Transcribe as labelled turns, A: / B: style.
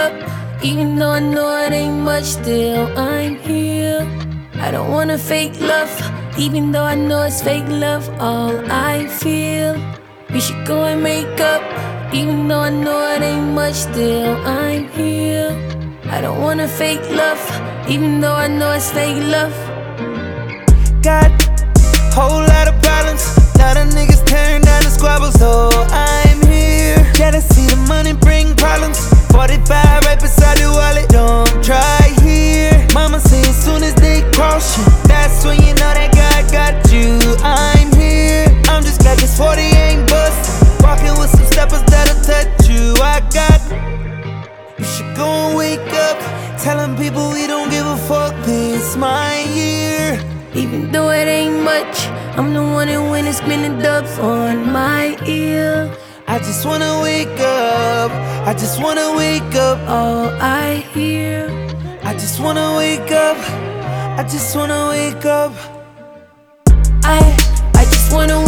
A: up. Even though I know it ain't much, still I'm here. I don't wanna fake love, even though I know it's fake love, all I feel. We should go and make up, even though I know it ain't much, still I'm here. I don't wanna fake love, even though I know it's fake love.
B: Got whole lot of problems, lot of niggas tearing down the squabbles, so I'm here. Gotta see the money bring problems, 45 right beside the wallet, don't try here. Mama say as soon as they cross you, that's when you know that God got you. I'm here, I'm just glad this 40 ain't bust, walking with some steppers that'll touch you. I got, you should go and wake up, telling people we don't give a fuck, this my year.
A: Even though it ain't much, I'm the one that when it's spinning dubs on my ear.
B: I just wanna wake up, I just wanna wake up.
A: All I hear,
B: I just wanna wake up, I just wanna wake up.
A: I just wanna